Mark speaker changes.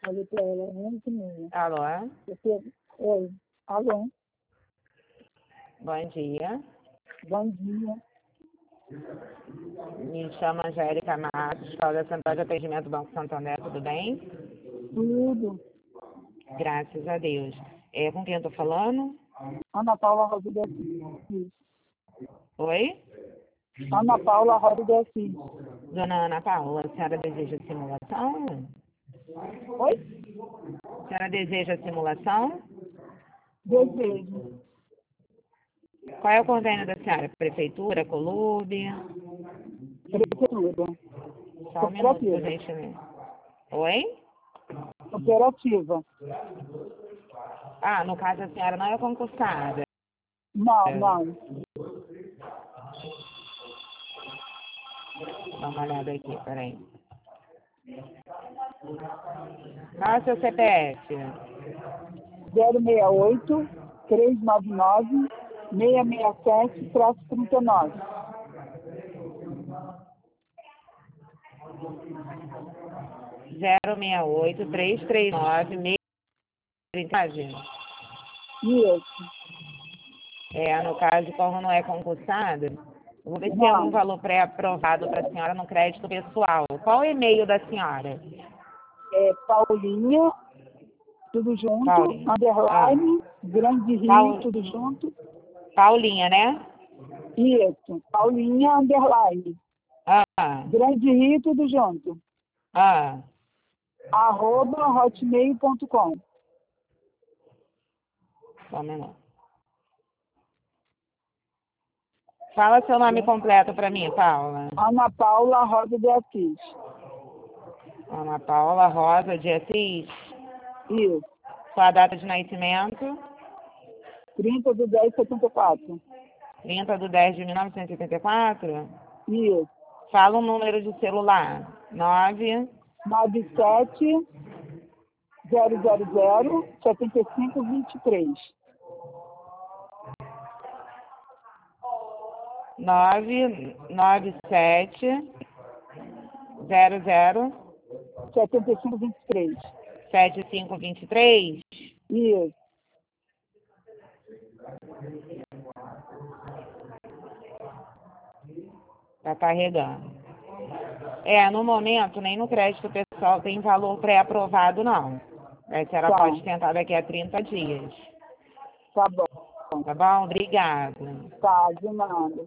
Speaker 1: Falei pra ela, 11h30.
Speaker 2: Alô?
Speaker 1: Oi. Alô?
Speaker 2: Bom dia.
Speaker 1: Bom dia.
Speaker 2: Me chamo Angélica Matos, falo da Central de Atendimento Banco Santander, tudo bem?
Speaker 1: Tudo.
Speaker 2: Graças a Deus. Com quem eu tô falando?
Speaker 1: Ana Paula Rosa de Assis.
Speaker 2: Oi?
Speaker 1: Ana Paula Rosa de Assis.
Speaker 2: Dona Ana Paula, a senhora deseja simulação?
Speaker 1: Oi?
Speaker 2: A senhora deseja simulação?
Speaker 1: Desejo.
Speaker 2: Qual é o convênio da senhora? Prefeitura, clube?
Speaker 1: Prefeitura.
Speaker 2: Só um minuto, por gentileza. Oi?
Speaker 1: Cooperativa.
Speaker 2: Ah, no caso a senhora não é concursada.
Speaker 1: Não.
Speaker 2: Dá uma olhada aqui, peraí. Qual é o seu CPF?
Speaker 1: 068 399 667-39.
Speaker 2: 068-339-639.
Speaker 1: Isso.
Speaker 2: No caso, como não é concursada, vou ver se tem algum valor pré-aprovado para a senhora no crédito pessoal. Qual o e-mail da senhora?
Speaker 1: Paulinha, tudo junto,
Speaker 2: Paulinha.
Speaker 1: underline, Grande Rio, tudo junto.
Speaker 2: Paulinha, né?
Speaker 1: Isso, Paulinha, underline. Grande Rio, tudo junto. @hotmail.com.
Speaker 2: Só um minuto. Fala seu nome completo para mim, Paula.
Speaker 1: Ana Paula Rosa de Assis.
Speaker 2: Ana Paula Rosa de Assis.
Speaker 1: Isso.
Speaker 2: Sua data de nascimento?
Speaker 1: 30/10/74.
Speaker 2: 30/10/1974?
Speaker 1: Isso.
Speaker 2: Fala um número de celular.
Speaker 1: 97 000 7523.
Speaker 2: 997 00
Speaker 1: 7523.
Speaker 2: 7523?
Speaker 1: Isso.
Speaker 2: Tá carregando. No momento, nem no crédito pessoal tem valor pré-aprovado, não. A senhora pode tentar daqui a 30 dias.
Speaker 1: Tá bom.
Speaker 2: Tá bom? Obrigada.
Speaker 1: Tá, de nada.